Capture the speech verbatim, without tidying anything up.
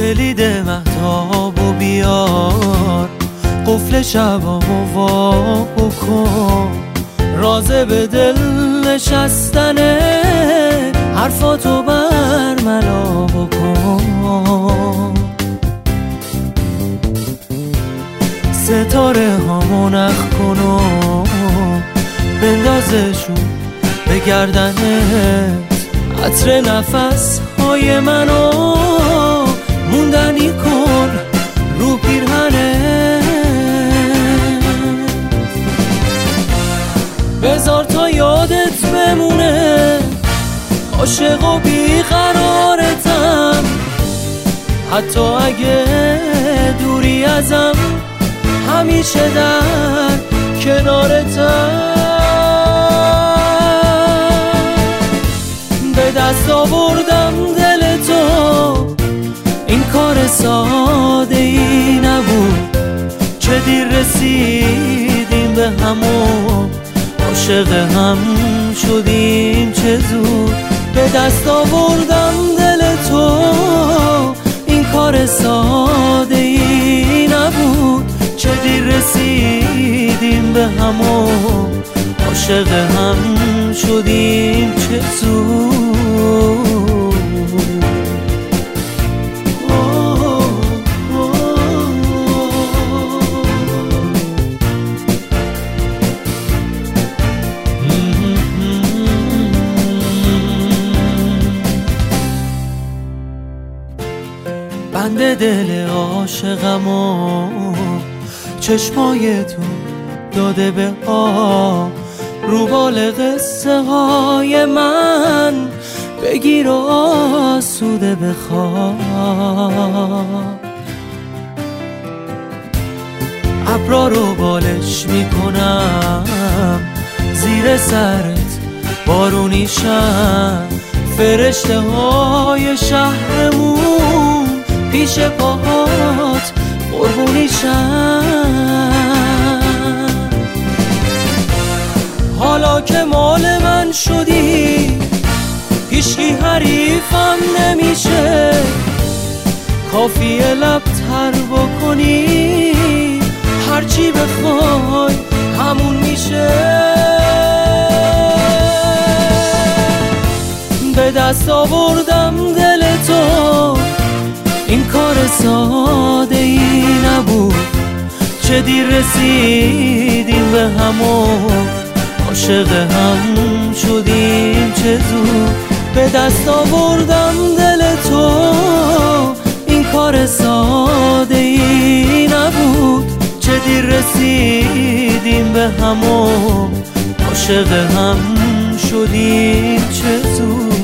کلید مهتاب و بیار، قفل شبا و وا بکن، رازه به دل نشستنه، حرفاتو برملا بکن. ستاره هامو نخ کن و بندازشون به گردنت، عطر نفس های منو موندنی کن رو پیرهنه، بذار تا یادت بمونه عاشق و بیقرارتم، حتی اگه دوری ازم همیشه در کنارتم. به دست آوردم دل تو، این کار ساده ای نبود، چه دیر رسیدیم به همون، عاشق هم شدیم چه زود. به دست آوردم دل تو، این کار ساده ای نبود، چه دیر رسیدیم به همون، عاشق هم شدیم چه زود. بند دل عاشقمو چشمای تو داده به آب، رو بال قصه های من بگیر و آسوده بخواب. ابرا رو بالش میکنم زیر سرت بارونیشم، فرشته های شهرمون پیش پاهات قربونیشم. حالا که مال من شدی هیچکی حریفم نمیشه، کافیه لب تر بکنی هرچی بخوای همون میشه. به دست آوردم دل تو، این کار ساده ای نبود، چه دیر رسیدیم به همون، عاشق هم شدیم چه زود. به دست آوردم دل تو، این کار ساده ای نبود، چه دیر رسیدیم به همون، عاشق هم شدیم چه زود.